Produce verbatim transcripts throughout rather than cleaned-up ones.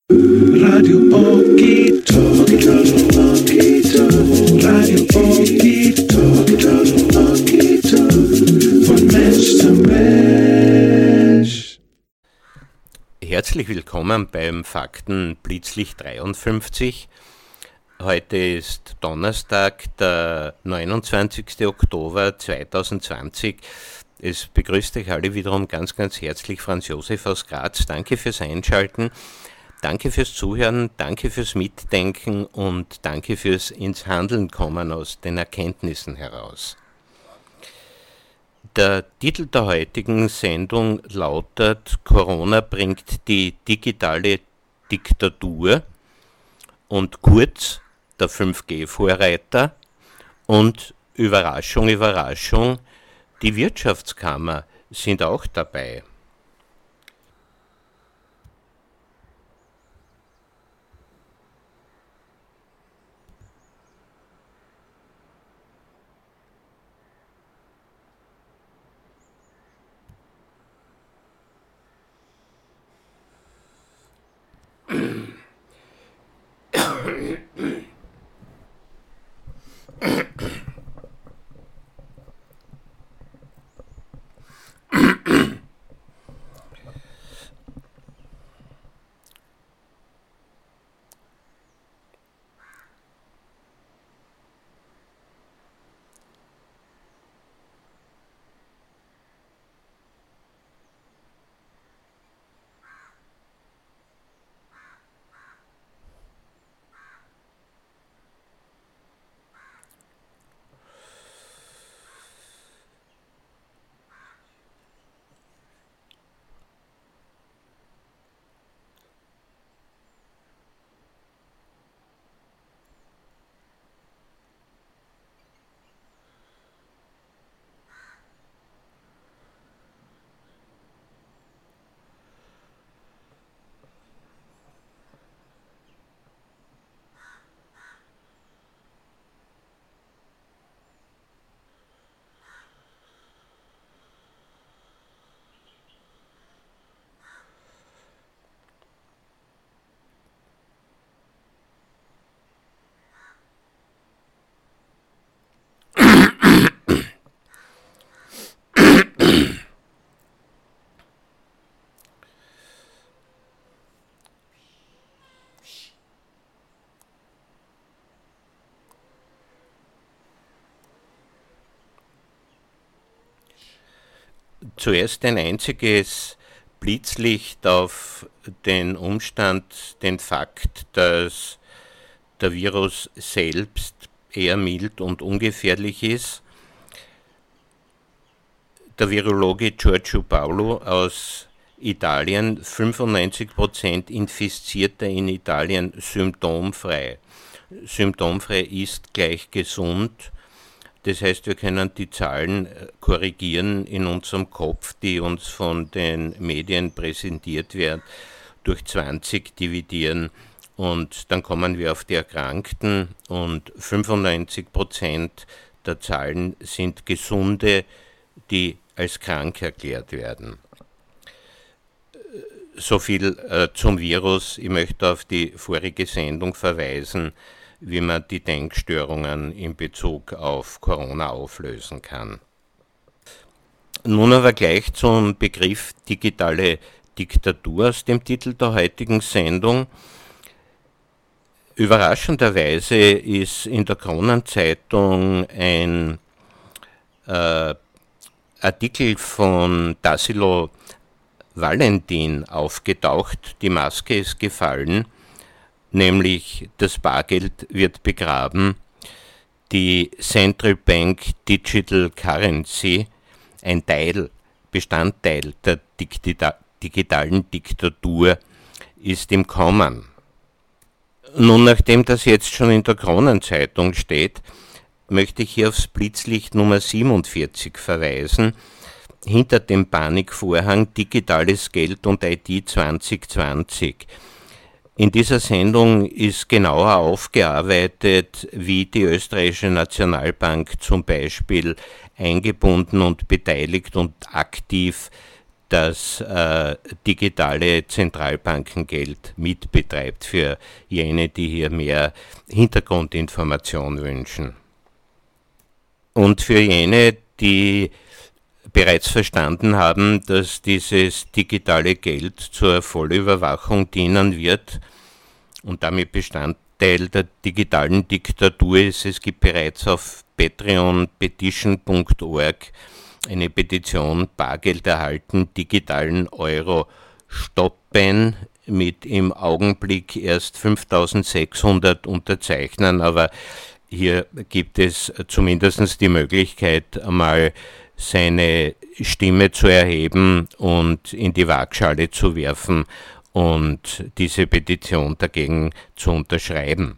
Radio Okito, Okito, Radio Okito, Okito, von Mensch zu Mensch. Herzlich willkommen beim Fakten Blitzlicht dreiundfünfzig. Heute ist Donnerstag, der neunundzwanzigster Oktober zweitausendzwanzig. Es begrüßt euch alle wiederum ganz, ganz herzlich Franz Josef aus Graz. Danke fürs Einschalten, danke fürs Zuhören, danke fürs Mitdenken und danke fürs ins Handeln kommen aus den Erkenntnissen heraus. Der Titel der heutigen Sendung lautet: Corona bringt die digitale Diktatur und Kurz, der fünf G Vorreiter, und Überraschung, Überraschung, die Wirtschaftskammer sind auch dabei. Zuerst ein einziges Blitzlicht auf den Umstand, den Fakt, dass der Virus selbst eher mild und ungefährlich ist. Der Virologe Giorgio Paolo aus Italien: fünfundneunzig Prozent Infizierter in Italien symptomfrei. Symptomfrei ist gleich gesund. Das heißt, wir können die Zahlen korrigieren in unserem Kopf, die uns von den Medien präsentiert werden, durch zwanzig dividieren und dann kommen wir auf die Erkrankten, und fünfundneunzig Prozent der Zahlen sind Gesunde, die als krank erklärt werden. So viel äh, zum Virus. Ich möchte auf die vorige Sendung verweisen, wie man die Denkstörungen in Bezug auf Corona auflösen kann. Nun aber gleich zum Begriff digitale Diktatur aus dem Titel der heutigen Sendung. Überraschenderweise ist in der Kronenzeitung ein äh, Artikel von Tassilo Valentin aufgetaucht, die Maske ist gefallen, nämlich das Bargeld wird begraben, die Central Bank Digital Currency, ein Teil, Bestandteil der Dikta- digitalen Diktatur, ist im Kommen. Nun, nachdem das jetzt schon in der Kronenzeitung steht, möchte ich hier aufs Blitzlicht Nummer siebenundvierzig verweisen, hinter dem Panikvorhang Digitales Geld und I T zwanzig zwanzig. In dieser Sendung ist genauer aufgearbeitet, wie die österreichische Nationalbank zum Beispiel eingebunden und beteiligt und aktiv das äh, digitale Zentralbankengeld mitbetreibt, für jene, die hier mehr Hintergrundinformation wünschen. Und für jene, die bereits verstanden haben, dass dieses digitale Geld zur Vollüberwachung dienen wird und damit Bestandteil der digitalen Diktatur ist. Es gibt bereits auf Patreon petition punkt org eine Petition Bargeld erhalten, digitalen Euro stoppen, mit im Augenblick erst fünftausendsechshundert Unterzeichnern, aber hier gibt es zumindest die Möglichkeit, einmal seine Stimme zu erheben und in die Waagschale zu werfen und diese Petition dagegen zu unterschreiben.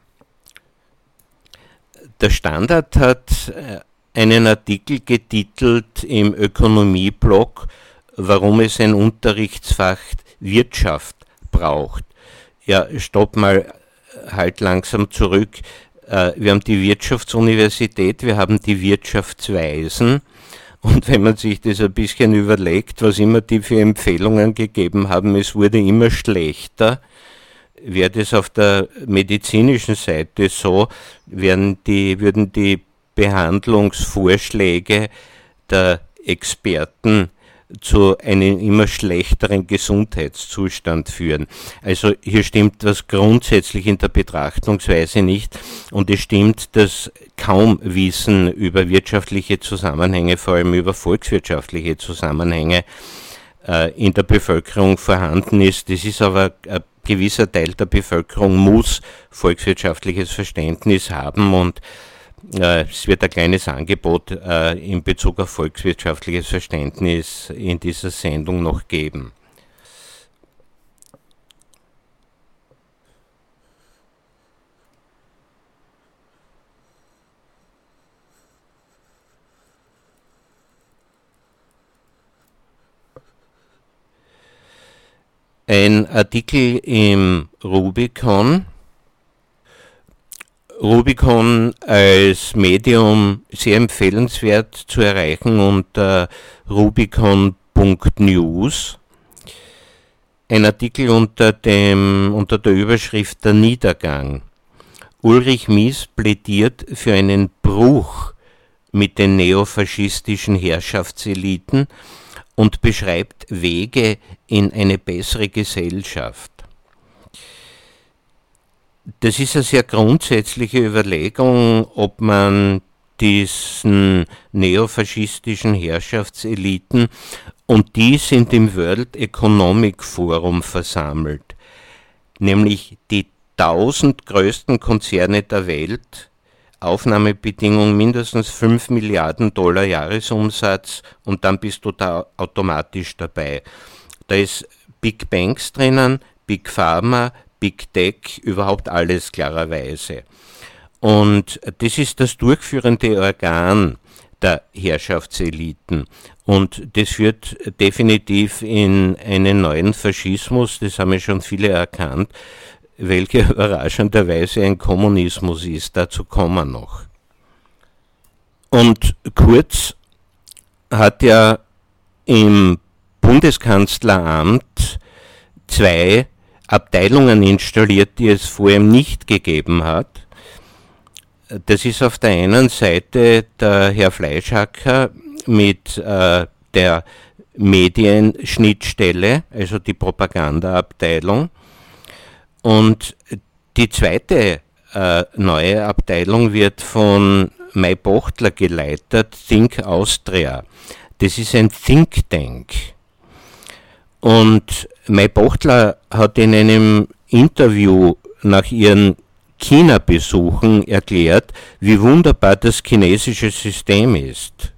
Der Standard hat einen Artikel getitelt im Ökonomieblog, warum es ein Unterrichtsfach Wirtschaft braucht. Ja, stopp mal, halt langsam zurück. Wir haben die Wirtschaftsuniversität, wir haben die Wirtschaftsweisen. Und wenn man sich das ein bisschen überlegt, was immer die für Empfehlungen gegeben haben, es wurde immer schlechter. Wäre das auf der medizinischen Seite so, wären die, würden die Behandlungsvorschläge der Experten zu einem immer schlechteren Gesundheitszustand führen. Also hier stimmt was grundsätzlich in der Betrachtungsweise nicht und es stimmt, dass kaum Wissen über wirtschaftliche Zusammenhänge, vor allem über volkswirtschaftliche Zusammenhänge äh, in der Bevölkerung vorhanden ist. Das ist aber ein gewisser Teil der Bevölkerung muss volkswirtschaftliches Verständnis haben und äh, es wird ein kleines Angebot äh, in Bezug auf volkswirtschaftliches Verständnis in dieser Sendung noch geben. Ein Artikel im Rubicon. Rubicon als Medium sehr empfehlenswert zu erreichen unter rubicon punkt news. Ein Artikel unter, dem, unter der Überschrift Der Niedergang. Ulrich Mies plädiert für einen Bruch mit den neofaschistischen Herrschaftseliten und beschreibt Wege in eine bessere Gesellschaft. Das ist eine sehr grundsätzliche Überlegung, ob man diesen neofaschistischen Herrschaftseliten, und die sind im World Economic Forum versammelt, nämlich die tausend größten Konzerne der Welt, Aufnahmebedingung mindestens fünf Milliarden Dollar Jahresumsatz und dann bist du da automatisch dabei. Da ist Big Banks drinnen, Big Pharma, Big Tech, überhaupt alles klarerweise. Und das ist das durchführende Organ der Herrschaftseliten. Und das führt definitiv in einen neuen Faschismus, das haben ja schon viele erkannt, welcher überraschenderweise ein Kommunismus ist, dazu kommen wir noch. Und Kurz hat ja im Bundeskanzleramt zwei Abteilungen installiert, die es vorher nicht gegeben hat. Das ist auf der einen Seite der Herr Fleischhacker mit äh, der Medienschnittstelle, also die Propagandaabteilung. Und die zweite äh, neue Abteilung wird von Mai Bochtler geleitet, Think Austria. Das ist ein Think Tank. Und Mai Bochtler hat in einem Interview nach ihren China-Besuchen erklärt, wie wunderbar das chinesische System ist.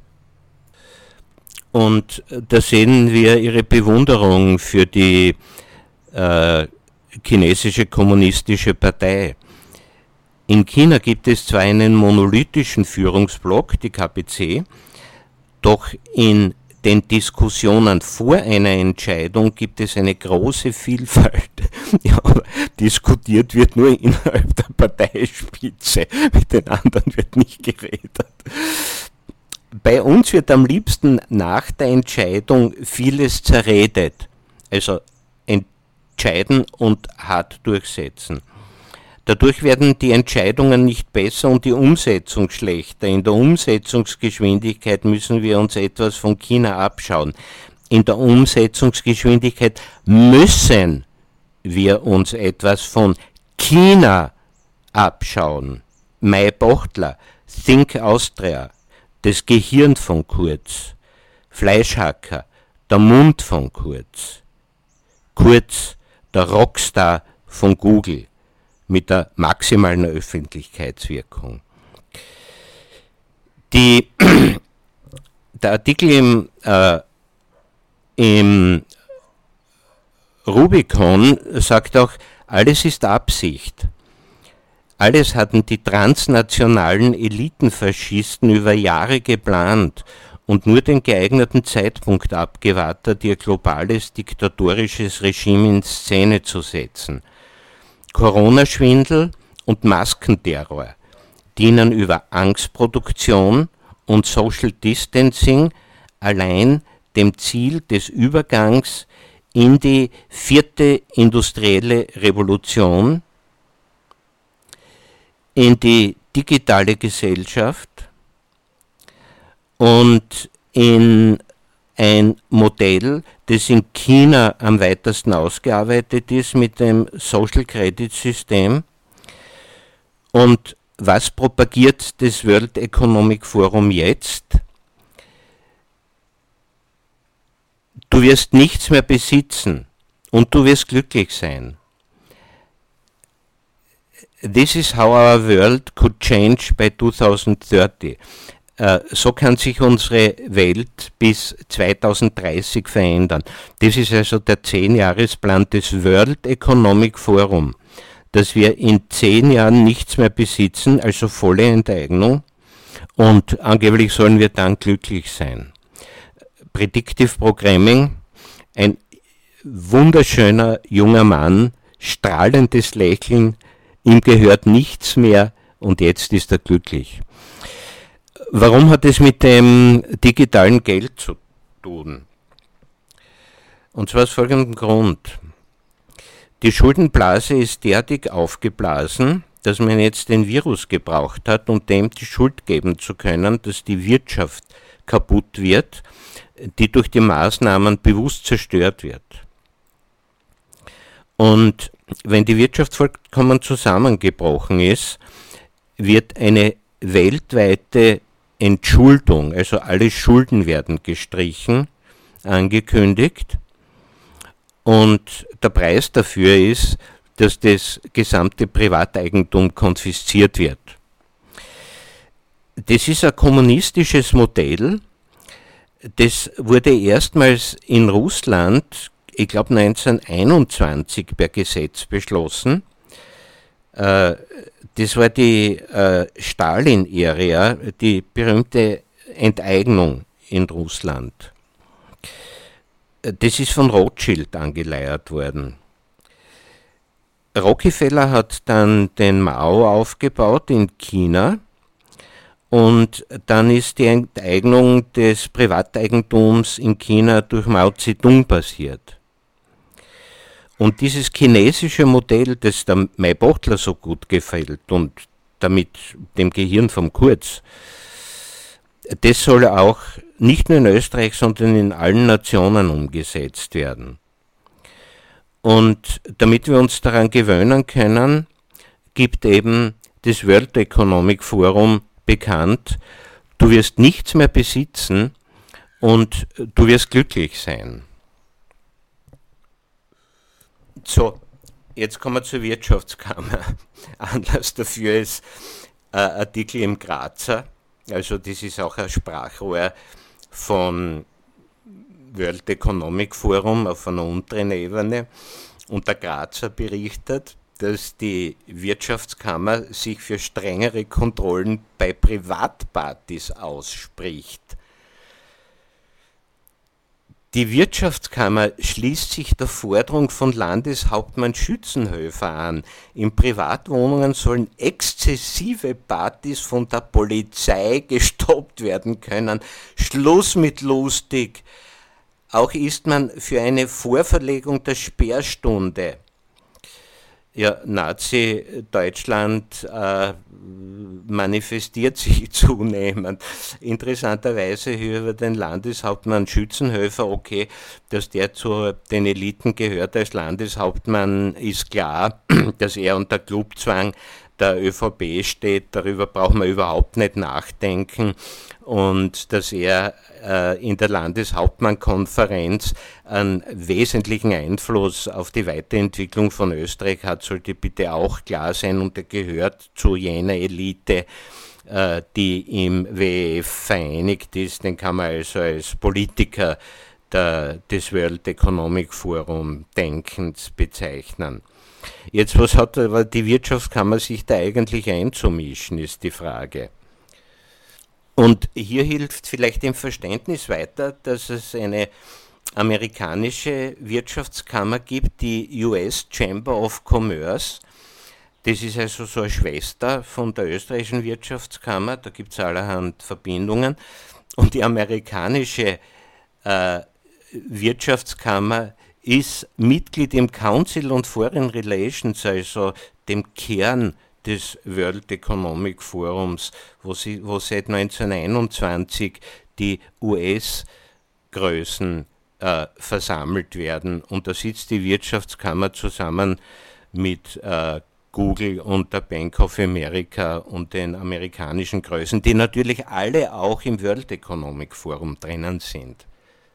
Und da sehen wir ihre Bewunderung für die äh, chinesische kommunistische Partei. In China gibt es zwar einen monolithischen Führungsblock, die K P C, doch in den Diskussionen vor einer Entscheidung gibt es eine große Vielfalt. Ja, aber diskutiert wird nur innerhalb der Parteispitze, mit den anderen wird nicht geredet. bei uns wird am liebsten nach der Entscheidung vieles zerredet. Also entscheiden und hart durchsetzen. Dadurch werden die Entscheidungen nicht besser und die Umsetzung schlechter. In der Umsetzungsgeschwindigkeit müssen wir uns etwas von China abschauen. In der Umsetzungsgeschwindigkeit müssen wir uns etwas von China abschauen. Mai Bochtler, Think Austria, das Gehirn von Kurz, Fleischhacker, der Mund von Kurz, Kurz, der Rockstar von Google mit der maximalen Öffentlichkeitswirkung. Die, der Artikel im, äh, im Rubicon sagt auch, alles ist Absicht. Alles hatten die transnationalen Elitenfaschisten über Jahre geplant und nur den geeigneten Zeitpunkt abgewartet, ihr globales diktatorisches Regime in Szene zu setzen. Corona-Schwindel und Maskenterror dienen über Angstproduktion und Social Distancing allein dem Ziel des Übergangs in die vierte industrielle Revolution, in die digitale Gesellschaft und in ein Modell, das in China am weitesten ausgearbeitet ist mit dem Social Credit System. Und was propagiert das World Economic Forum jetzt? Du wirst nichts mehr besitzen und du wirst glücklich sein. This is how our world could change by twenty thirty. Uh, so kann sich unsere Welt bis zwanzig dreißig verändern. Das ist also der Zehn-Jahres-Plan des World Economic Forum, dass wir in zehn Jahren nichts mehr besitzen, also volle Enteignung, und angeblich sollen wir dann glücklich sein. Predictive Programming, ein wunderschöner junger Mann, strahlendes Lächeln, ihm gehört nichts mehr und jetzt ist er glücklich. Warum hat es mit dem digitalen Geld zu tun? Und zwar aus folgendem Grund. Die Schuldenblase ist derartig aufgeblasen, dass man jetzt den Virus gebraucht hat, um dem die Schuld geben zu können, dass die Wirtschaft kaputt wird, die durch die Maßnahmen bewusst zerstört wird. Und wenn die Wirtschaft vollkommen zusammengebrochen ist, wird eine weltweite Entschuldung, also alle Schulden werden gestrichen, angekündigt. Und der Preis dafür ist, dass das gesamte Privateigentum konfisziert wird. Das ist ein kommunistisches Modell. Das wurde erstmals in Russland, ich glaube neunzehnhunderteinundzwanzig, per Gesetz beschlossen. Das war die Stalin-Ära, die berühmte Enteignung in Russland. Das ist von Rothschild angeleiert worden. Rockefeller hat dann den Mao aufgebaut in China und dann ist die Enteignung des Privateigentums in China durch Mao Zedong passiert. Und dieses chinesische Modell, das der Mai Bochtler so gut gefällt und damit dem Gehirn vom Kurz, das soll auch nicht nur in Österreich, sondern in allen Nationen umgesetzt werden. Und damit wir uns daran gewöhnen können, gibt eben das World Economic Forum bekannt, du wirst nichts mehr besitzen und du wirst glücklich sein. So, jetzt kommen wir zur Wirtschaftskammer. Anlass dafür ist ein Artikel im Grazer, also das ist auch ein Sprachrohr von World Economic Forum auf einer unteren Ebene, und der Grazer berichtet, dass die Wirtschaftskammer sich für strengere Kontrollen bei Privatpartys ausspricht. Die Wirtschaftskammer schließt sich der Forderung von Landeshauptmann Schützenhöfer an. In Privatwohnungen sollen exzessive Partys von der Polizei gestoppt werden können. Schluss mit lustig. Auch ist man für eine Vorverlegung der Sperrstunde. Ja, Nazi-Deutschland äh, manifestiert sich zunehmend. Interessanterweise hier über den Landeshauptmann Schützenhöfer, okay, dass der zu den Eliten gehört als Landeshauptmann, ist klar, dass er unter Clubzwang der ÖVP steht, darüber braucht man überhaupt nicht nachdenken, und dass er äh, in der Landeshauptmannkonferenz einen wesentlichen Einfluss auf die Weiterentwicklung von Österreich hat, sollte bitte auch klar sein, und er gehört zu jener Elite, äh, die im W E F vereinigt ist. Den kann man also als Politiker der, des World Economic Forum Denkens bezeichnen. Jetzt, was hat aber die Wirtschaftskammer sich da eigentlich einzumischen, ist die Frage. Und hier hilft vielleicht im Verständnis weiter, dass es eine amerikanische Wirtschaftskammer gibt, die U S Chamber of Commerce. Das ist also so eine Schwester von der österreichischen Wirtschaftskammer, da gibt es allerhand Verbindungen. Und die amerikanische äh, Wirtschaftskammer ist Mitglied im Council on Foreign Relations, also dem Kern des World Economic Forums, wo, sie, wo seit neunzehnhunderteinundzwanzig die U S-Größen äh, versammelt werden. Und da sitzt die Wirtschaftskammer zusammen mit äh, Google und der Bank of America und den amerikanischen Größen, die natürlich alle auch im World Economic Forum drinnen sind.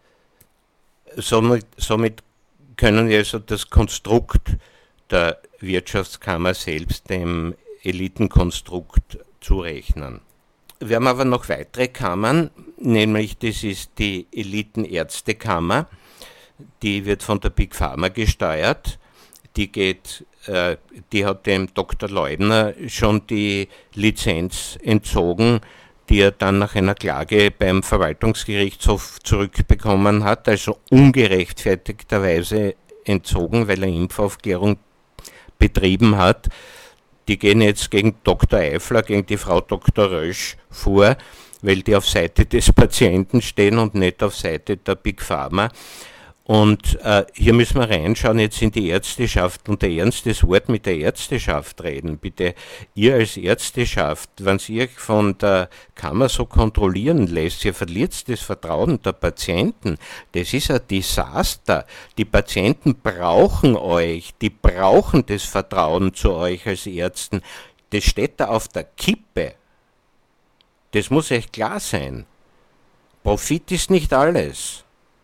Somit, somit können wir also das Konstrukt der Wirtschaftskammer selbst dem Elitenkonstrukt zurechnen. Wir haben aber noch weitere Kammern, nämlich das ist die Elitenärztekammer, die wird von der Big Pharma gesteuert, die geht, äh, die hat dem Doktor Leubner schon die Lizenz entzogen, die er dann nach einer Klage beim Verwaltungsgerichtshof zurückbekommen hat, also ungerechtfertigterweise entzogen, weil er Impfaufklärung betrieben hat. Die gehen jetzt gegen Doktor Eifler, gegen die Frau Doktor Rösch vor, weil die auf Seite des Patienten stehen und nicht auf Seite der Big Pharma. Und äh, hier müssen wir reinschauen jetzt in die Ärzteschaft und ein ernstes Wort mit der Ärzteschaft reden. Bitte, ihr als Ärzteschaft, wenn ihr euch von der Kammer so kontrollieren lässt, ihr verliert das Vertrauen der Patienten. Das ist ein Desaster. Die Patienten brauchen euch, die brauchen das Vertrauen zu euch als Ärzten. Das steht da auf der Kippe. Das muss euch klar sein. Profit ist nicht alles.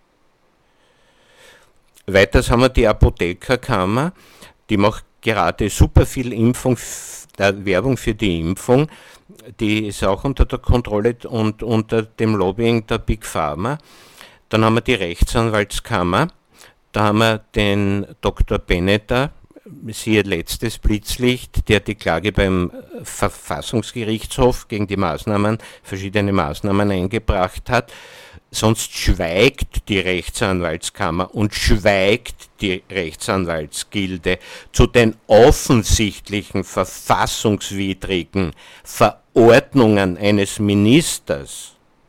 Weiters haben wir die Apothekerkammer, die macht gerade super viel Impfung, äh, Werbung für die Impfung, die ist auch unter der Kontrolle und unter dem Lobbying der Big Pharma. Dann haben wir die Rechtsanwaltskammer, da haben wir den Doktor Benneter, siehe letztes Blitzlicht, der die Klage beim Verfassungsgerichtshof gegen die Maßnahmen, verschiedene Maßnahmen eingebracht hat. Sonst schweigt die Rechtsanwaltskammer und schweigt die Rechtsanwaltsgilde zu den offensichtlichen verfassungswidrigen Verordnungen eines Ministers.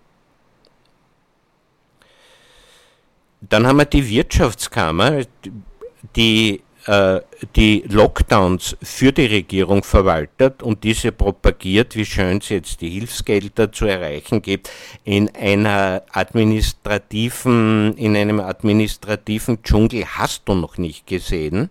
Dann haben wir die Wirtschaftskammer, die die Lockdowns für die Regierung verwaltet und diese propagiert, wie schön es jetzt die Hilfsgelder zu erreichen gibt, in einer administrativen, in einem administrativen Dschungel hast du noch nicht gesehen.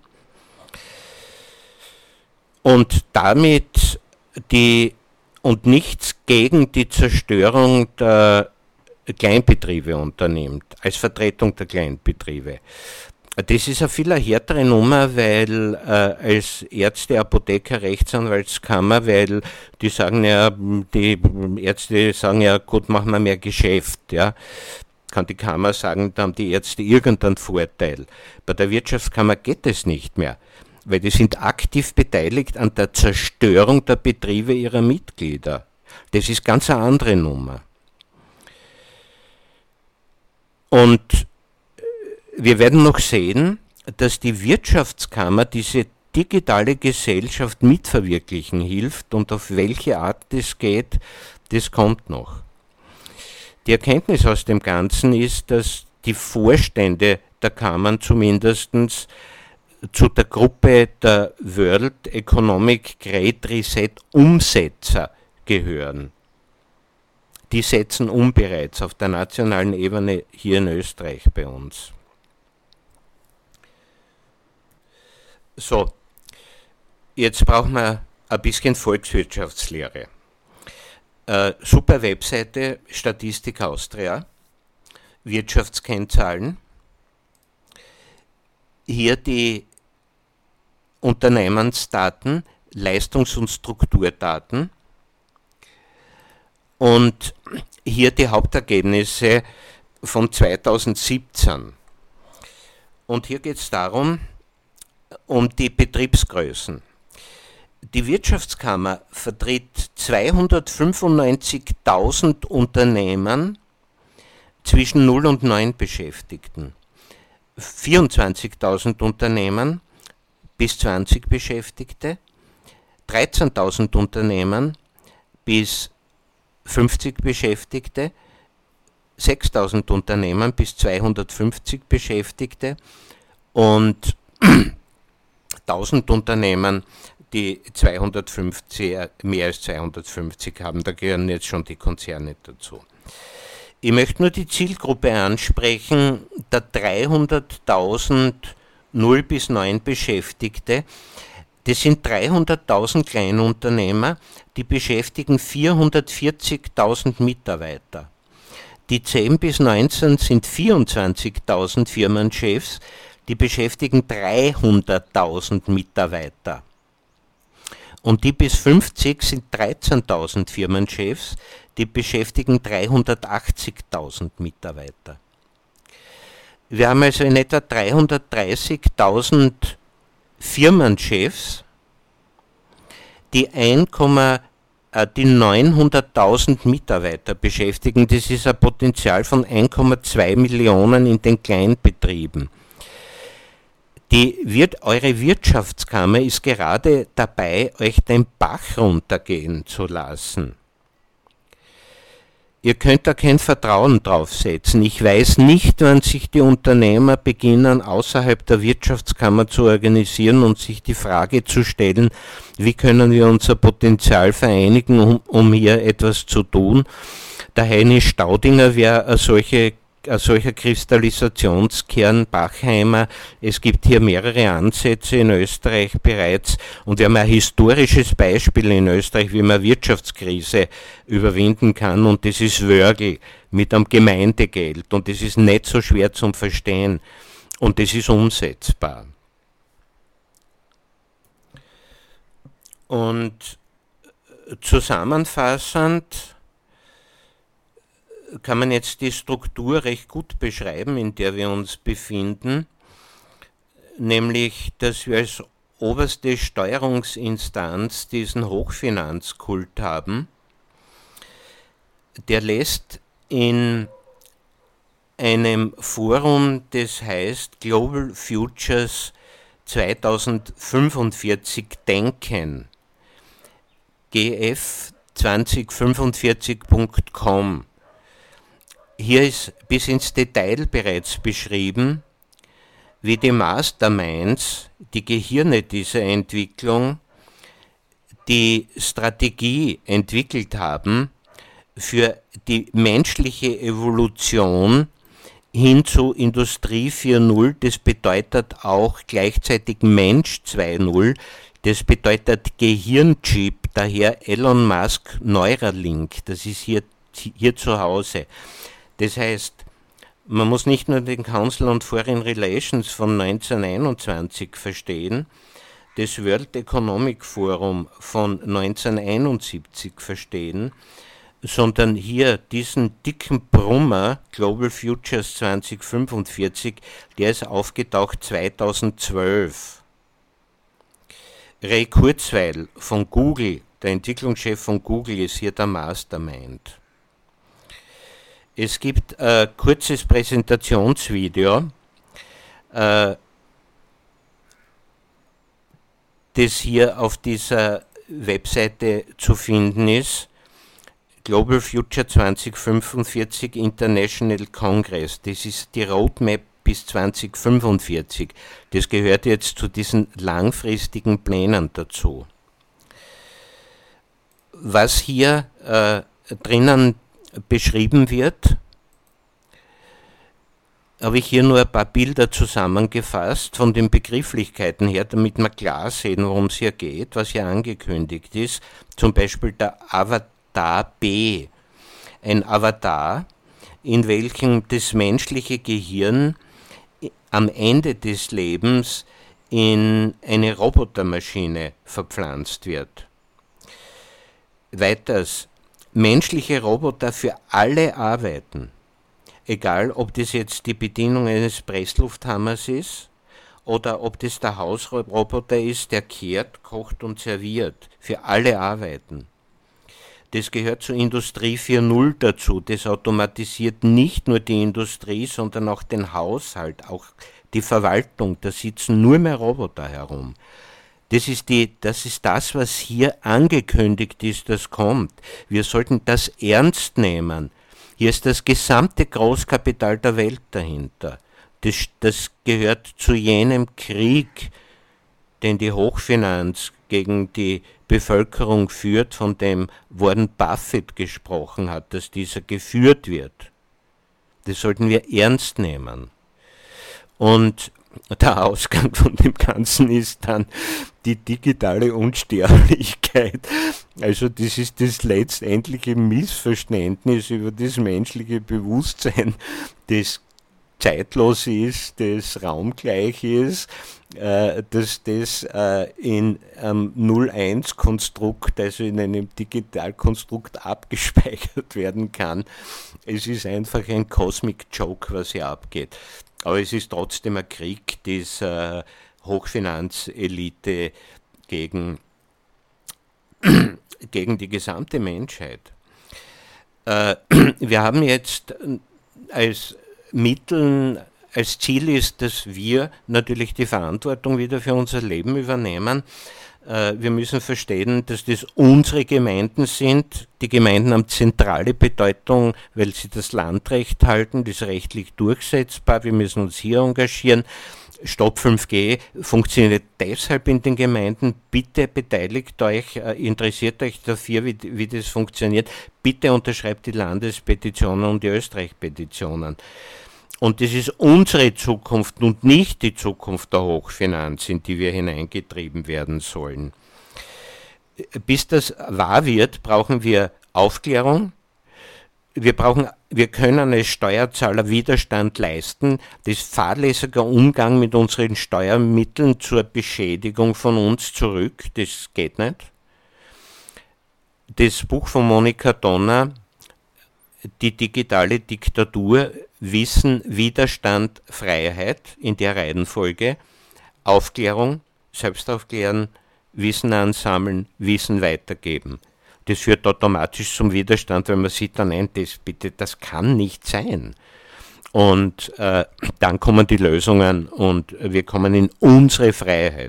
Und damit die, und nichts gegen die Zerstörung der Kleinbetriebe unternimmt, als Vertretung der Kleinbetriebe. Das ist eine viel härtere Nummer, weil äh, als Ärzte, Apotheker, Rechtsanwaltskammer, weil die sagen ja, die Ärzte sagen ja, gut, machen wir mehr Geschäft, ja. Kann die Kammer sagen, da haben die Ärzte irgendeinen Vorteil. Bei der Wirtschaftskammer geht es nicht mehr, weil die sind aktiv beteiligt an der Zerstörung der Betriebe ihrer Mitglieder. Das ist ganz eine andere Nummer. Und wir werden noch sehen, dass die Wirtschaftskammer diese digitale Gesellschaft mitverwirklichen hilft, und auf welche Art das geht, das kommt noch. Die Erkenntnis aus dem Ganzen ist, dass die Vorstände der Kammern zumindest zu der Gruppe der World Economic Great Reset Umsetzer gehören. Die setzen um bereits auf der nationalen Ebene hier in Österreich bei uns. So, jetzt brauchen wir ein bisschen Volkswirtschaftslehre. Äh, super Webseite, Statistik Austria, Wirtschaftskennzahlen. Hier die Unternehmensdaten, Leistungs- und Strukturdaten und hier die Hauptergebnisse von zweitausendsiebzehn. Und hier geht es darum, um die Betriebsgrößen. Die Wirtschaftskammer vertritt zweihundertfünfundneunzigtausend Unternehmen zwischen null und neun Beschäftigten, vierundzwanzigtausend Unternehmen bis zwanzig Beschäftigte, dreizehntausend Unternehmen bis fünfzig Beschäftigte, sechstausend Unternehmen bis zweihundertfünfzig Beschäftigte und tausend Unternehmen, die zweihundertfünfzig, mehr als zweihundertfünfzig haben, da gehören jetzt schon die Konzerne dazu. Ich möchte nur die Zielgruppe ansprechen, der dreihunderttausend null bis neun Beschäftigte. Das sind dreihunderttausend Kleinunternehmer, die beschäftigen vierhundertvierzigtausend Mitarbeiter. Die zehn bis neunzehn sind vierundzwanzigtausend Firmenchefs, die beschäftigen dreihunderttausend Mitarbeiter. Und die bis fünfzig sind dreizehntausend Firmenchefs, die beschäftigen dreihundertachtzigtausend Mitarbeiter. Wir haben also in etwa dreihundertdreißigtausend Firmenchefs, die, die neunhunderttausend Mitarbeiter beschäftigen. Das ist ein Potenzial von eins Komma zwei Millionen in den Kleinbetrieben. Die wird, eure Wirtschaftskammer ist gerade dabei, euch den Bach runtergehen zu lassen. Ihr könnt da kein Vertrauen drauf setzen. Ich weiß nicht, wann sich die Unternehmer beginnen, außerhalb der Wirtschaftskammer zu organisieren und sich die Frage zu stellen, wie können wir unser Potenzial vereinigen, um, um hier etwas zu tun. Der Heini Staudinger wäre eine solche ein solcher Kristallisationskern, Bachheimer. Es gibt hier mehrere Ansätze in Österreich bereits und wir haben ein historisches Beispiel in Österreich, wie man Wirtschaftskrise überwinden kann, und das ist Wörgl mit einem Gemeindegeld, und das ist nicht so schwer zum Verstehen und das ist umsetzbar. Und zusammenfassend kann man jetzt die Struktur recht gut beschreiben, in der wir uns befinden, nämlich, dass wir als oberste Steuerungsinstanz diesen Hochfinanzkult haben. Der lässt in einem Forum, das heißt Global Futures zweitausendfünfundvierzig denken, g f zwanzig fünfundvierzig punkt com. Hier ist bis ins Detail bereits beschrieben, wie die Masterminds, die Gehirne dieser Entwicklung, die Strategie entwickelt haben für die menschliche Evolution hin zu Industrie vier Punkt null. Das bedeutet auch gleichzeitig Mensch zwei Punkt null. Das bedeutet Gehirnchip, daher Elon Musk Neuralink. Das ist hier, hier zu Hause. Das heißt, man muss nicht nur den Council on Foreign Relations von neunzehnhunderteinundzwanzig verstehen, das World Economic Forum von neunzehnhunderteinundsiebzig verstehen, sondern hier diesen dicken Brummer Global Futures zwanzig fünfundvierzig, der ist aufgetaucht zweitausendzwölf. Ray Kurzweil von Google, der Entwicklungschef von Google, ist hier der Mastermind. Es gibt ein kurzes Präsentationsvideo, äh, das hier auf dieser Webseite zu finden ist. Global Future zwanzig fünfundvierzig International Congress. Das ist die Roadmap bis zwanzig fünfundvierzig. Das gehört jetzt zu diesen langfristigen Plänen dazu. Was hier äh, drinnen beschrieben wird, habe ich hier nur ein paar Bilder zusammengefasst von den Begrifflichkeiten her, damit wir klar sehen, worum es hier geht, was hier angekündigt ist. Zum Beispiel der Avatar B, ein Avatar, in welchem das menschliche Gehirn am Ende des Lebens in eine Robotermaschine verpflanzt wird. Weiters, menschliche Roboter für alle Arbeiten, egal ob das jetzt die Bedienung eines Presslufthammers ist oder ob das der Hausroboter ist, der kehrt, kocht und serviert, für alle Arbeiten. Das gehört zur Industrie vier Punkt null dazu. Das automatisiert nicht nur die Industrie, sondern auch den Haushalt, auch die Verwaltung. Da sitzen nur mehr Roboter herum. Das ist, die, das ist das, was hier angekündigt ist, das kommt. Wir sollten das ernst nehmen. Hier ist das gesamte Großkapital der Welt dahinter. Das, das gehört zu jenem Krieg, den die Hochfinanz gegen die Bevölkerung führt, von dem Warren Buffett gesprochen hat, dass dieser geführt wird. Das sollten wir ernst nehmen. Und der Ausgang von dem Ganzen ist dann die digitale Unsterblichkeit. Also das ist das letztendliche Missverständnis über das menschliche Bewusstsein, das zeitlos ist, das raumgleich ist, äh, dass das äh, in einem null eins Konstrukt, also in einem Digitalkonstrukt abgespeichert werden kann. Es ist einfach ein Cosmic Joke, was hier abgeht. Aber es ist trotzdem ein Krieg dieser Hochfinanzelite gegen, gegen die gesamte Menschheit. Äh, wir haben jetzt als Mitteln, als Ziel ist, dass wir natürlich die Verantwortung wieder für unser Leben übernehmen. Wir müssen verstehen, dass das unsere Gemeinden sind. Die Gemeinden haben zentrale Bedeutung, weil sie das Landrecht halten, das ist rechtlich durchsetzbar. Wir müssen uns hier engagieren. Stopp fünf G funktioniert deshalb in den Gemeinden. Bitte beteiligt euch, interessiert euch dafür, wie, wie das funktioniert. Bitte unterschreibt die Landespetitionen und die Österreich-Petitionen. Und das ist unsere Zukunft und nicht die Zukunft der Hochfinanz, in die wir hineingetrieben werden sollen. Bis das wahr wird, brauchen wir Aufklärung. Wir brauchen, wir können als Steuerzahler Widerstand leisten. Das fahrlässiger Umgang mit unseren Steuermitteln zur Beschädigung von uns zurück, das geht nicht. Das Buch von Monika Donner, Die digitale Diktatur, Wissen, Widerstand, Freiheit, in der Reihenfolge, Aufklärung, Selbstaufklären, Wissen ansammeln, Wissen weitergeben. Das führt automatisch zum Widerstand, wenn man sieht, dann nein, das bitte, das kann nicht sein. Und äh, dann kommen die Lösungen und wir kommen in unsere Freiheit.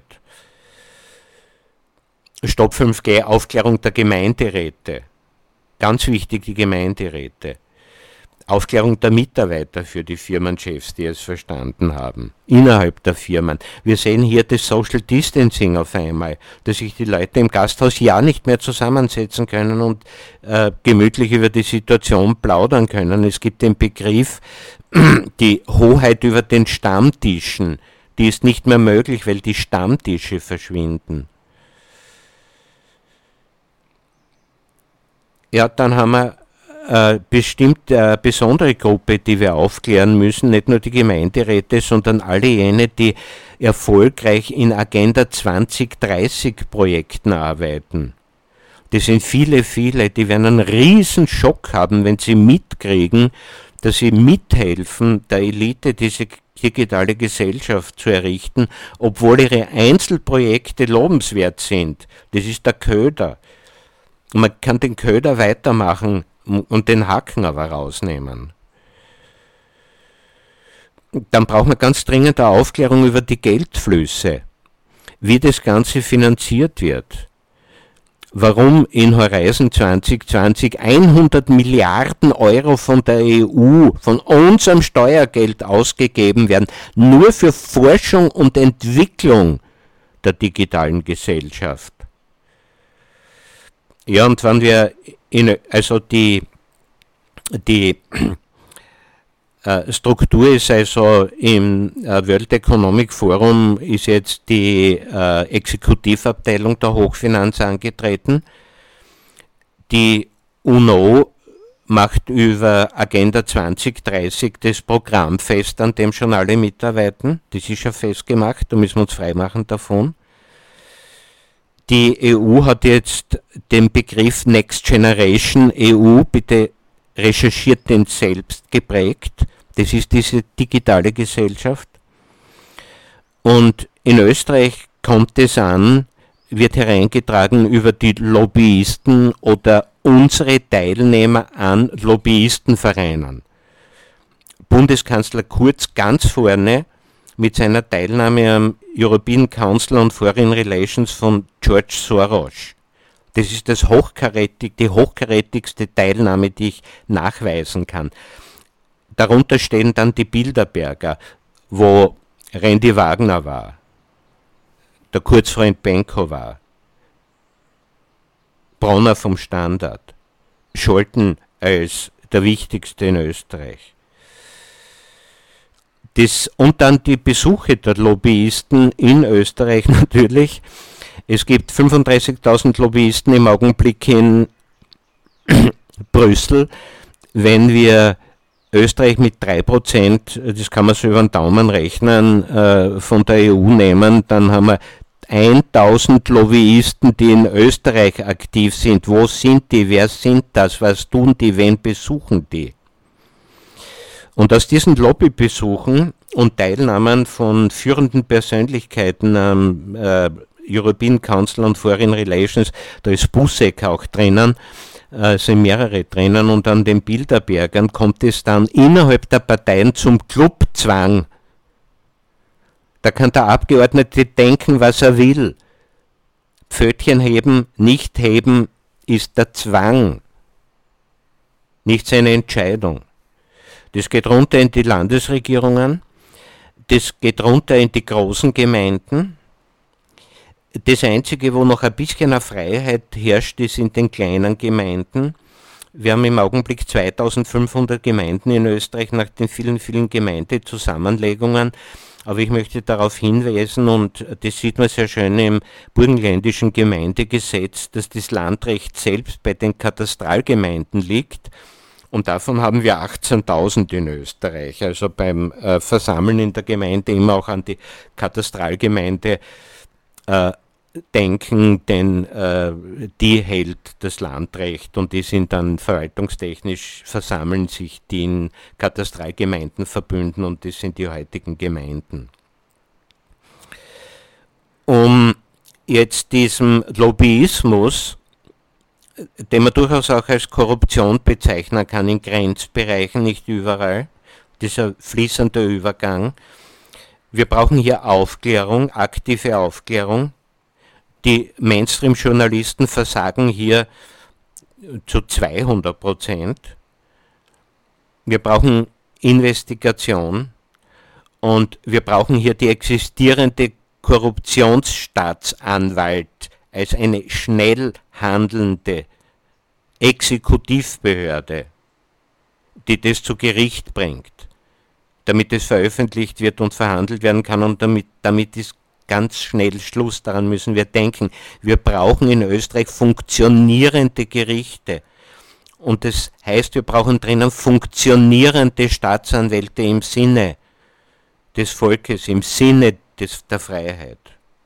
Stopp fünf G, Aufklärung der Gemeinderäte. Ganz wichtig, die Gemeinderäte. Aufklärung der Mitarbeiter für die Firmenchefs, die es verstanden haben, innerhalb der Firmen. Wir sehen hier das Social Distancing auf einmal, dass sich die Leute im Gasthaus ja nicht mehr zusammensetzen können und äh, gemütlich über die Situation plaudern können. Es gibt den Begriff, die Hoheit über den Stammtischen, die ist nicht mehr möglich, weil die Stammtische verschwinden. Ja, dann haben wir äh, bestimmt eine besondere Gruppe, die wir aufklären müssen, nicht nur die Gemeinderäte, sondern alle jene, die erfolgreich in Agenda zwanzig dreißig Projekten arbeiten. Das sind viele, viele, die werden einen riesen Schock haben, wenn sie mitkriegen, dass sie mithelfen, der Elite diese digitale Gesellschaft zu errichten, obwohl ihre Einzelprojekte lobenswert sind. Das ist der Köder. Man kann den Köder weitermachen und den Haken aber rausnehmen. dann braucht man ganz dringend eine Aufklärung über die Geldflüsse, wie das Ganze finanziert wird. Warum in Horizon zwanzig zwanzig hundert Milliarden Euro von der E U, von unserem Steuergeld ausgegeben werden, nur für Forschung und Entwicklung der digitalen Gesellschaft. Ja, und wenn wir, in, also die, die äh, Struktur ist also im äh, World Economic Forum ist jetzt die äh, Exekutivabteilung der Hochfinanz angetreten. Die UNO macht über Agenda zwanzig dreißig das Programm fest, an dem schon alle mitarbeiten. Das ist ja festgemacht, da müssen wir uns freimachen davon. Die E U hat jetzt den Begriff Next Generation E U, bitte recherchiert den selbst, geprägt. Das ist diese digitale Gesellschaft. Und in Österreich kommt es an, wird hereingetragen über die Lobbyisten oder unsere Teilnehmer an Lobbyistenvereinen. Bundeskanzler Kurz ganz vorne mit seiner Teilnahme am European Council on Foreign Relations von George Soros. Das ist das hochkarätig, die hochkarätigste Teilnahme, die ich nachweisen kann. Darunter stehen dann die Bilderberger, wo Randy Wagner war, der Kurzfreund Benko war, Bronner vom Standard, Scholten als der wichtigste in Österreich. Das, und dann die Besuche der Lobbyisten in Österreich natürlich. Es gibt fünfunddreißigtausend Lobbyisten im Augenblick in Brüssel. Wenn wir Österreich mit drei Prozent, das kann man so über den Daumen rechnen, äh, von der E U nehmen, dann haben wir tausend Lobbyisten, die in Österreich aktiv sind. Wo sind die? Wer sind das? Was tun die? Wen besuchen die? Und aus diesen Lobbybesuchen und Teilnahmen von führenden Persönlichkeiten am äh, European Council on Foreign Relations, da ist Busek auch drinnen, äh, sind mehrere drinnen, und an den Bilderbergern kommt es dann innerhalb der Parteien zum Clubzwang. Da kann der Abgeordnete denken, was er will. Pfötchen heben, nicht heben ist der Zwang, nicht seine Entscheidung. Das geht runter in die Landesregierungen, das geht runter in die großen Gemeinden. Das Einzige, wo noch ein bisschen eine Freiheit herrscht, ist in den kleinen Gemeinden. Wir haben im Augenblick zweitausendfünfhundert Gemeinden in Österreich nach den vielen, vielen Gemeindezusammenlegungen. Aber ich möchte darauf hinweisen, und das sieht man sehr schön im burgenländischen Gemeindegesetz, dass das Landrecht selbst bei den Katastralgemeinden liegt. Und davon haben wir achtzehntausend in Österreich. Also beim äh, Versammeln in der Gemeinde immer auch an die Katastralgemeinde äh, denken, denn äh, die hält das Landrecht, und die sind dann verwaltungstechnisch, versammeln sich die in Katastralgemeinden verbünden, und das sind die heutigen Gemeinden. Um jetzt diesem Lobbyismus, den man durchaus auch als Korruption bezeichnen kann, in Grenzbereichen, nicht überall, dieser fließende Übergang. Wir brauchen hier Aufklärung, aktive Aufklärung. Die Mainstream-Journalisten versagen hier zu zweihundert Prozent. Wir brauchen Investigation, und wir brauchen hier die existierende Korruptionsstaatsanwalt als eine schnell handelnde Exekutivbehörde, die das zu Gericht bringt, damit es veröffentlicht wird und verhandelt werden kann, und damit, damit ist ganz schnell Schluss. Daran müssen wir denken. Wir brauchen in Österreich funktionierende Gerichte. Und das heißt, wir brauchen drinnen funktionierende Staatsanwälte im Sinne des Volkes, im Sinne des, der Freiheit.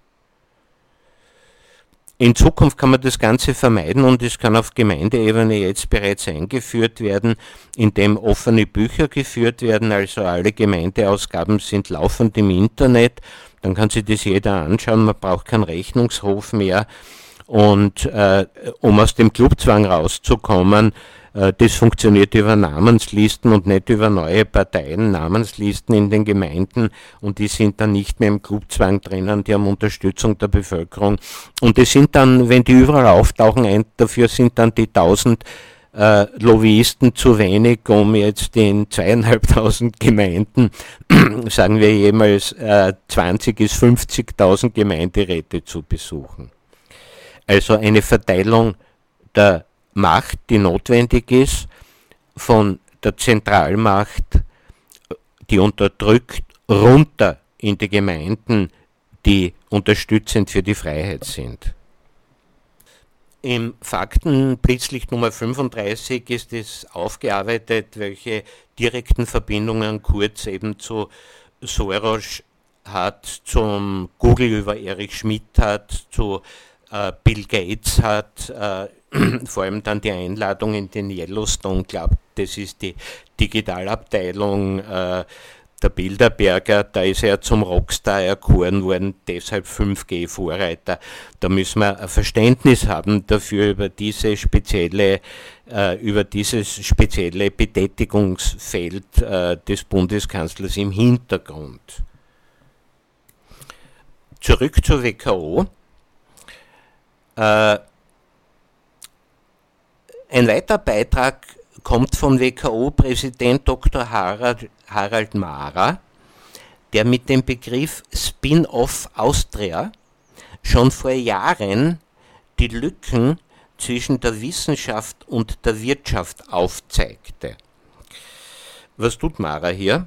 In Zukunft kann man das Ganze vermeiden, und es kann auf Gemeindeebene jetzt bereits eingeführt werden, indem offene Bücher geführt werden, also alle Gemeindeausgaben sind laufend im Internet, dann kann sich das jeder anschauen, man braucht keinen Rechnungshof mehr, und äh, um aus dem Clubzwang rauszukommen, Äh, das funktioniert über Namenslisten und nicht über neue Parteien, Namenslisten in den Gemeinden, und die sind dann nicht mehr im Clubzwang drinnen, die haben Unterstützung der Bevölkerung. Und die sind dann, wenn die überall auftauchen, ein, dafür sind dann die tausend äh, Lobbyisten zu wenig, um jetzt in zweieinhalbtausend Gemeinden, sagen wir jemals, äh, zwanzig bis fünfzigtausend Gemeinderäte zu besuchen. Also eine Verteilung der Macht, die notwendig ist, von der Zentralmacht, die unterdrückt, runter in die Gemeinden, die unterstützend für die Freiheit sind. Im Faktenblitzlicht Nummer fünfunddreißig ist es aufgearbeitet, welche direkten Verbindungen Kurz eben zu Soros hat, zum Google über Erich Schmidt hat, zu äh, Bill Gates hat, äh, vor allem dann die Einladung in den Yellowstone Club, das ist die Digitalabteilung äh, der Bilderberger, da ist er zum Rockstar erkoren worden, deshalb fünf G Vorreiter. Da müssen wir ein Verständnis haben dafür über diese spezielle, äh, über dieses spezielle Betätigungsfeld äh, des Bundeskanzlers im Hintergrund. Zurück zur W K O. Äh, ein weiterer Beitrag kommt von W K O-Präsident Doktor Harald, Harald Mahrer, der mit dem Begriff Spin-off Austria schon vor Jahren die Lücken zwischen der Wissenschaft und der Wirtschaft aufzeigte. Was tut Mahrer hier?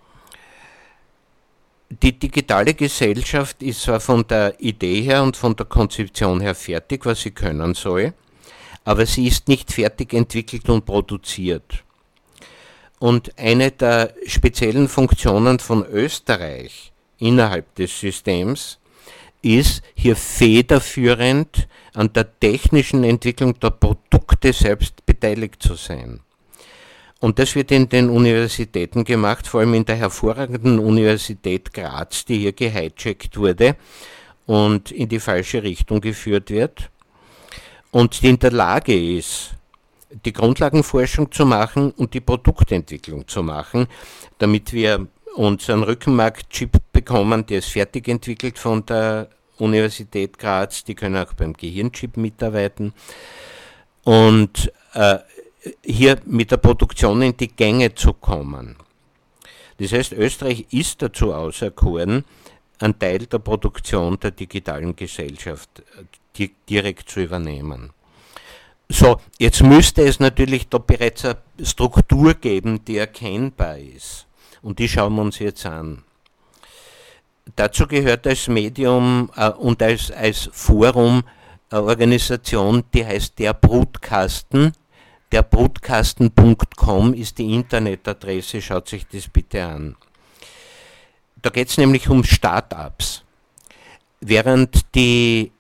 Die digitale Gesellschaft ist zwar von der Idee her und von der Konzeption her fertig, was sie können soll, aber sie ist nicht fertig entwickelt und produziert. Und eine der speziellen Funktionen von Österreich innerhalb des Systems ist, hier federführend an der technischen Entwicklung der Produkte selbst beteiligt zu sein. Und das wird in den Universitäten gemacht, vor allem in der hervorragenden Universität Graz, die hier gehijackt wurde und in die falsche Richtung geführt wird. Und die in der Lage ist, die Grundlagenforschung zu machen und die Produktentwicklung zu machen, damit wir unseren Rückenmark-Chip bekommen, der ist fertig entwickelt von der Universität Graz, die können auch beim Gehirnchip mitarbeiten, und äh, hier mit der Produktion in die Gänge zu kommen. Das heißt, Österreich ist dazu auserkoren, einen Teil der Produktion der digitalen Gesellschaft direkt zu übernehmen. So, jetzt müsste es natürlich da bereits eine Struktur geben, die erkennbar ist. Und die schauen wir uns jetzt an. Dazu gehört als Medium äh, und als, als Forum eine Organisation, die heißt der Brutkasten. Der Brutkasten Punkt com ist die Internetadresse, schaut sich das bitte an. Da geht es nämlich um Start-ups. Während die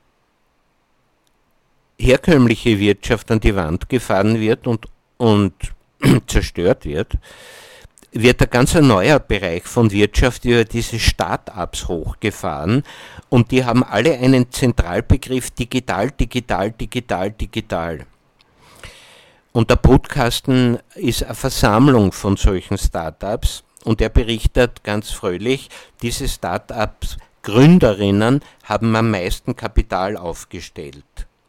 herkömmliche Wirtschaft an die Wand gefahren wird und, und zerstört wird, wird ein ganz neuer Bereich von Wirtschaft über diese Start-ups hochgefahren, und die haben alle einen Zentralbegriff digital, digital, digital, digital. Und der Brutkasten ist eine Versammlung von solchen Start-ups, und er berichtet ganz fröhlich, diese Start-ups Gründerinnen haben am meisten Kapital aufgestellt.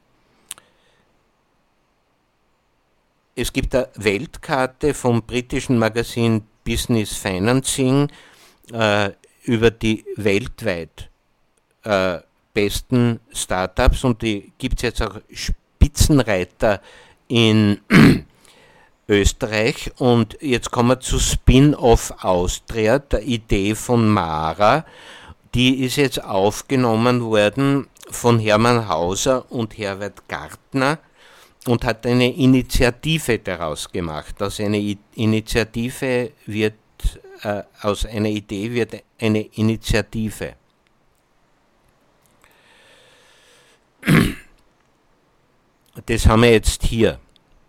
Es gibt eine Weltkarte vom britischen Magazin Business Financing äh, über die weltweit äh, besten Startups, und die gibt es jetzt auch Spitzenreiter in Österreich. Und jetzt kommen wir zu Spin-off Austria, der Idee von Mahrer. Die ist jetzt aufgenommen worden von Hermann Hauser und Herbert Gartner und hat eine Initiative daraus gemacht. Aus einer I- Initiative wird, äh, aus einer Idee wird eine Initiative. Das haben wir jetzt hier.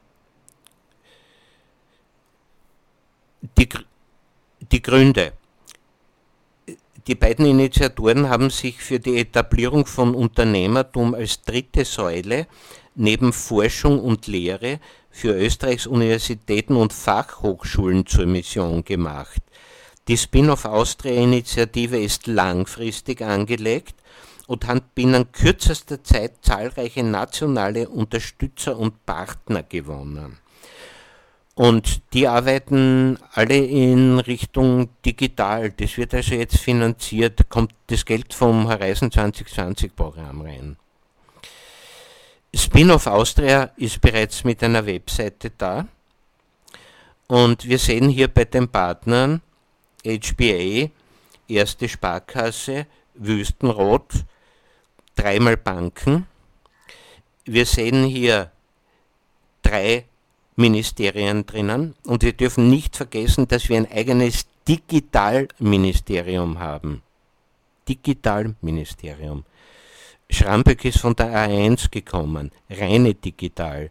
Die, die Gründe. Die beiden Initiatoren haben sich für die Etablierung von Unternehmertum als dritte Säule neben Forschung und Lehre für Österreichs Universitäten und Fachhochschulen zur Mission gemacht. Die Spin-off Austria-Initiative ist langfristig angelegt und hat binnen kürzester Zeit zahlreiche nationale Unterstützer und Partner gewonnen. Und die arbeiten alle in Richtung digital. Das wird also jetzt finanziert, kommt das Geld vom Horizon zwanzig zwanzig Programm rein. Spin-off Austria ist bereits mit einer Webseite da. Und wir sehen hier bei den Partnern H B A, Erste Sparkasse, Wüstenrot, dreimal Banken. Wir sehen hier drei Ministerien drinnen und wir dürfen nicht vergessen, dass wir ein eigenes Digitalministerium haben. Digitalministerium. Schramböck ist von der A eins gekommen, reine digital.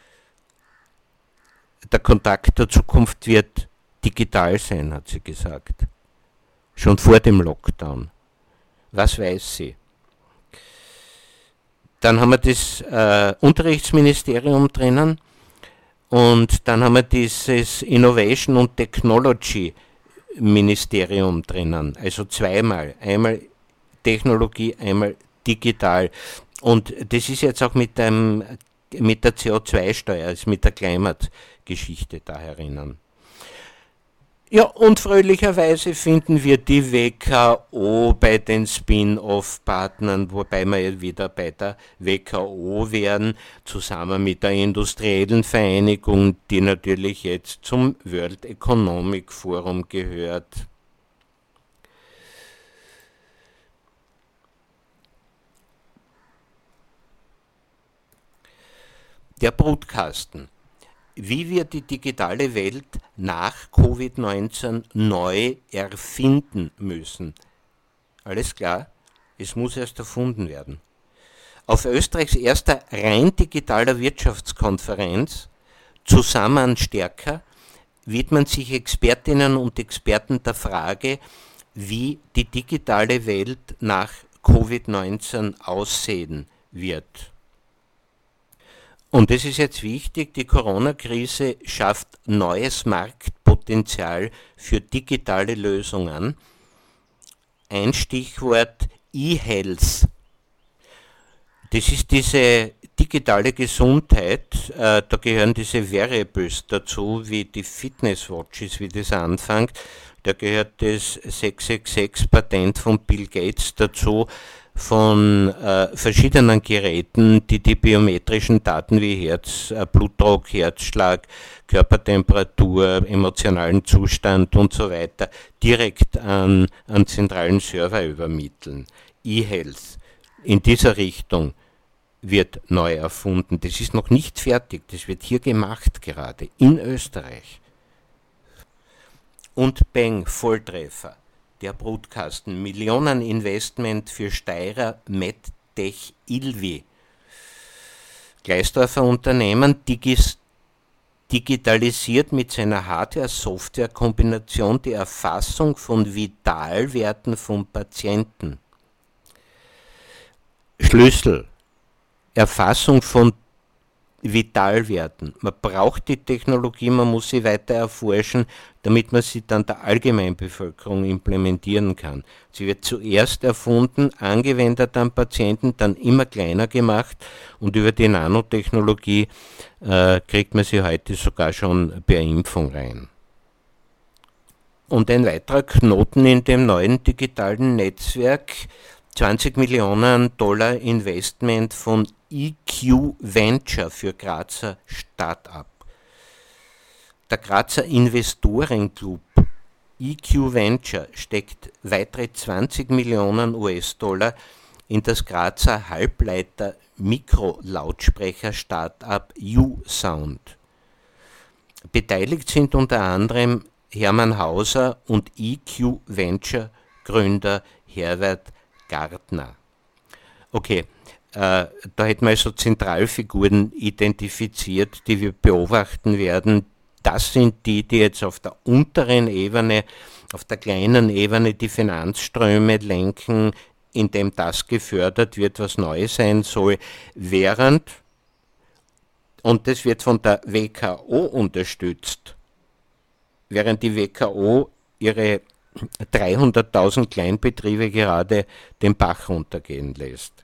Der Kontakt der Zukunft wird digital sein, hat sie gesagt. Schon vor dem Lockdown. Was weiß sie? Dann haben wir das äh, Unterrichtsministerium drinnen. Und dann haben wir dieses Innovation und Technology Ministerium drinnen, also zweimal, einmal Technologie, einmal digital. Und das ist jetzt auch mit, dem, mit der C O zwei Steuer, also mit der Climate-Geschichte da herinnen. Ja, und fröhlicherweise finden wir die W K O bei den Spin-off-Partnern, wobei wir ja wieder bei der W K O wären, zusammen mit der Industriellen Vereinigung, die natürlich jetzt zum World Economic Forum gehört. Der Brutkasten. Wie wir die digitale Welt nach Covid neunzehn neu erfinden müssen. Alles klar, es muss erst erfunden werden. Auf Österreichs erster rein digitaler Wirtschaftskonferenz, Zusammen stärker, widmen sich Expertinnen und Experten der Frage, wie die digitale Welt nach Covid neunzehn aussehen wird. Und es ist jetzt wichtig, die Corona-Krise schafft neues Marktpotenzial für digitale Lösungen. Ein Stichwort E-Health. Das ist diese digitale Gesundheit, äh, da gehören diese Wearables dazu, wie die Fitness-Watches, wie das anfängt. Da gehört das sechs sechs sechs-Patent von Bill Gates dazu, von äh, verschiedenen Geräten, die die biometrischen Daten wie Herz, äh, Blutdruck, Herzschlag, Körpertemperatur, emotionalen Zustand und so weiter direkt an, an zentralen Server übermitteln. E-Health. In dieser Richtung wird neu erfunden. Das ist noch nicht fertig, das wird hier gemacht gerade, in Österreich. Und Bang, Volltreffer. Der Brutkasten, Millioneninvestment für Steirer MedTech Ilvi. Gleisdorfer Unternehmen digis, digitalisiert mit seiner Hardware-Software-Kombination die Erfassung von Vitalwerten von Patienten. Schlüssel, Erfassung von Vitalwerten. Man braucht die Technologie, man muss sie weiter erforschen, damit man sie dann der Allgemeinbevölkerung implementieren kann. Sie wird zuerst erfunden, angewendet am Patienten, dann immer kleiner gemacht und über die Nanotechnologie äh, kriegt man sie heute sogar schon per Impfung rein. Und ein weiterer Knoten in dem neuen digitalen Netzwerk, zwanzig Millionen Dollar Investment von E Q Venture für Grazer Start-up. Der Grazer Investorenclub E Q Venture steckt weitere zwanzig Millionen U S-Dollar in das Grazer Halbleiter-Mikrolautsprecher-Start-up U-Sound. Beteiligt sind unter anderem Hermann Hauser und E Q Venture Gründer Herbert Gartner. Okay, äh, da hätten wir also Zentralfiguren identifiziert, die wir beobachten werden. Das sind die, die jetzt auf der unteren Ebene, auf der kleinen Ebene die Finanzströme lenken, indem das gefördert wird, was neu sein soll, während und das wird von der W K O unterstützt, während die W K O ihre dreihunderttausend Kleinbetriebe gerade den Bach runtergehen lässt.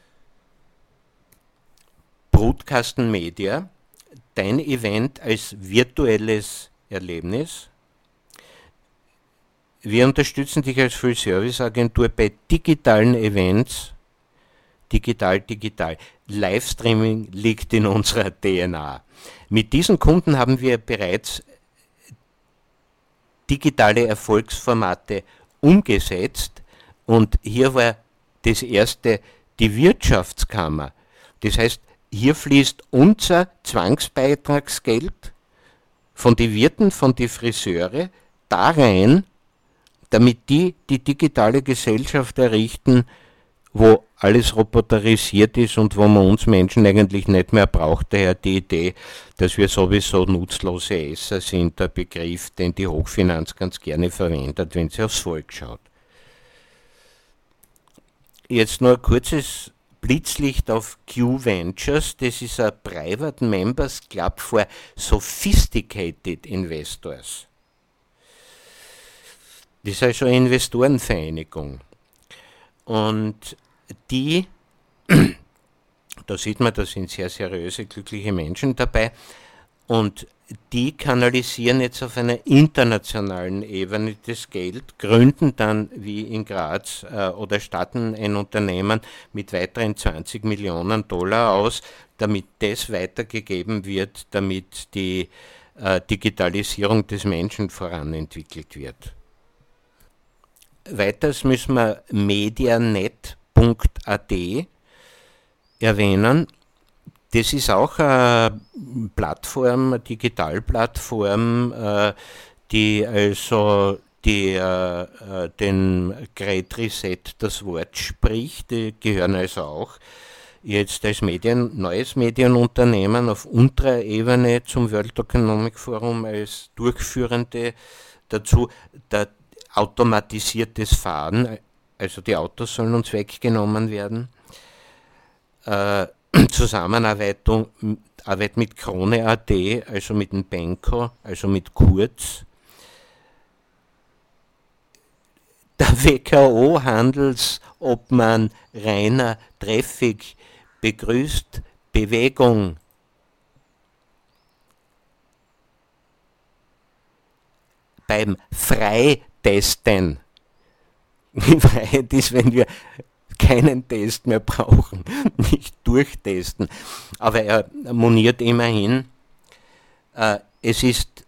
Brutkasten Media, dein Event als virtuelles Erlebnis. Wir unterstützen dich als Full-Service-Agentur bei digitalen Events. Digital, digital. Livestreaming liegt in unserer D N A. Mit diesen Kunden haben wir bereits digitale Erfolgsformate umgesetzt und hier war das erste die Wirtschaftskammer. Das heißt, hier fließt unser Zwangsbeitragsgeld von den Wirten, von den Friseure da rein, damit die die digitale Gesellschaft errichten, wo alles roboterisiert ist und wo man uns Menschen eigentlich nicht mehr braucht. Daher die Idee, dass wir sowieso nutzlose Esser sind, der Begriff, den die Hochfinanz ganz gerne verwendet, wenn sie aufs Volk schaut. Jetzt nur ein kurzes Blitzlicht auf Q Ventures. Das ist ein Private Members Club for Sophisticated Investors. Das ist also eine Investorenvereinigung. Und die, da sieht man, da sind sehr seriöse, glückliche Menschen dabei, und die kanalisieren jetzt auf einer internationalen Ebene das Geld, gründen dann wie in Graz äh, oder starten ein Unternehmen mit weiteren zwanzig Millionen Dollar aus, damit das weitergegeben wird, damit die äh, Digitalisierung des Menschen voranentwickelt wird. Weiters müssen wir medianet punkt a t erwähnen. Das ist auch eine Plattform, eine Digitalplattform, die also die, den Great Reset das Wort spricht. Die gehören also auch jetzt als Medien, neues Medienunternehmen auf unterer Ebene zum World Economic Forum als Durchführende dazu. Der automatisiertes Fahren, also die Autos sollen uns weggenommen werden. Äh, Zusammenarbeit Arbeit mit Krone punkt a t, also mit dem Benko, also mit Kurz. Der W K O Handelsobmann Rainer Treffig begrüßt Bewegung. Beim Freitesten. Freiheit ist, wenn wir keinen Test mehr brauchen, nicht durchtesten. Aber er moniert immerhin, äh, es ist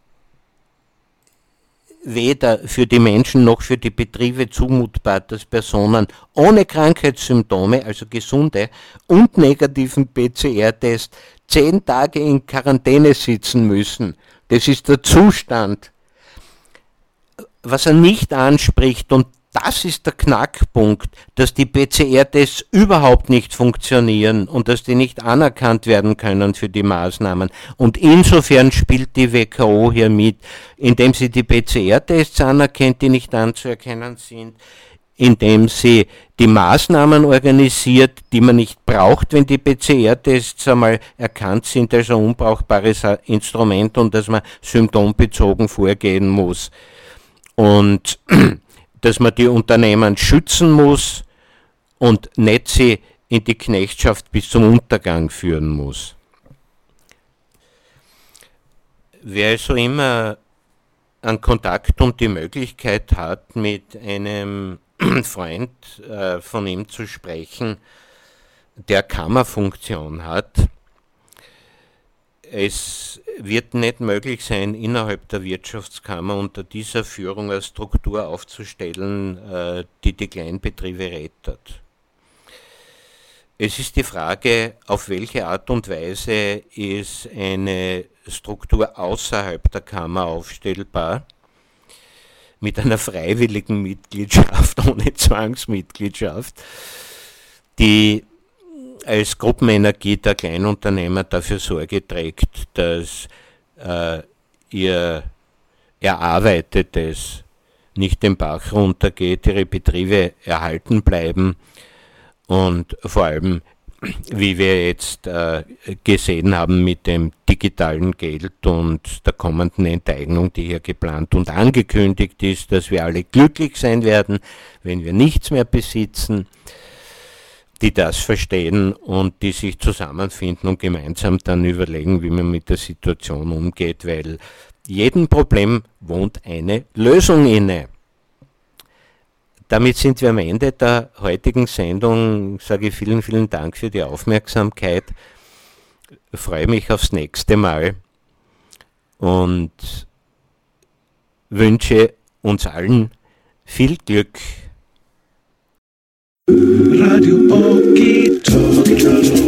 weder für die Menschen noch für die Betriebe zumutbar, dass Personen ohne Krankheitssymptome, also gesunde und negativen P C R-Test, zehn Tage in Quarantäne sitzen müssen. Das ist der Zustand. Was er nicht anspricht, und das ist der Knackpunkt, dass die P C R-Tests überhaupt nicht funktionieren und dass die nicht anerkannt werden können für die Maßnahmen. Und insofern spielt die W K O hier mit, indem sie die P C R-Tests anerkennt, die nicht anzuerkennen sind, indem sie die Maßnahmen organisiert, die man nicht braucht, wenn die P C R-Tests einmal erkannt sind als ein unbrauchbares Instrument und dass man symptombezogen vorgehen muss. Und dass man die Unternehmen schützen muss und nicht sie in die Knechtschaft bis zum Untergang führen muss. Wer also immer einen Kontakt und die Möglichkeit hat, mit einem Freund äh, von ihm zu sprechen, der Kammerfunktion hat, es wird nicht möglich sein, innerhalb der Wirtschaftskammer unter dieser Führung eine Struktur aufzustellen, die die Kleinbetriebe rettet. Es ist die Frage, auf welche Art und Weise ist eine Struktur außerhalb der Kammer aufstellbar, mit einer freiwilligen Mitgliedschaft, ohne Zwangsmitgliedschaft, die als Gruppenenergie der Kleinunternehmer dafür Sorge trägt, dass äh, ihr Erarbeitetes nicht den Bach runtergeht, ihre Betriebe erhalten bleiben und vor allem wie wir jetzt äh, gesehen haben mit dem digitalen Geld und der kommenden Enteignung, die hier geplant und angekündigt ist, dass wir alle glücklich sein werden, wenn wir nichts mehr besitzen, die das verstehen und die sich zusammenfinden und gemeinsam dann überlegen, wie man mit der Situation umgeht, weil jedem Problem wohnt eine Lösung inne. Damit sind wir am Ende der heutigen Sendung. Ich sage vielen, vielen Dank für die Aufmerksamkeit. Ich freue mich aufs nächste Mal und wünsche uns allen viel Glück. Radio Okie Dokie.